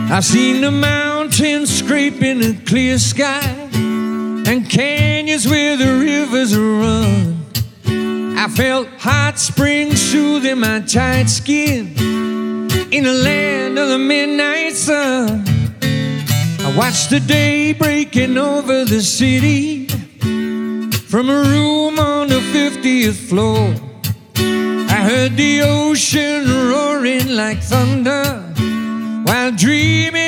I've seen the mountains scraping a clear sky and canyons where the rivers run. I felt hot springs soothing my tight skin in the land of the midnight sun. I watched the day breaking over the city from a room on the 50th floor. I heard the ocean roaring like thunder while dreaming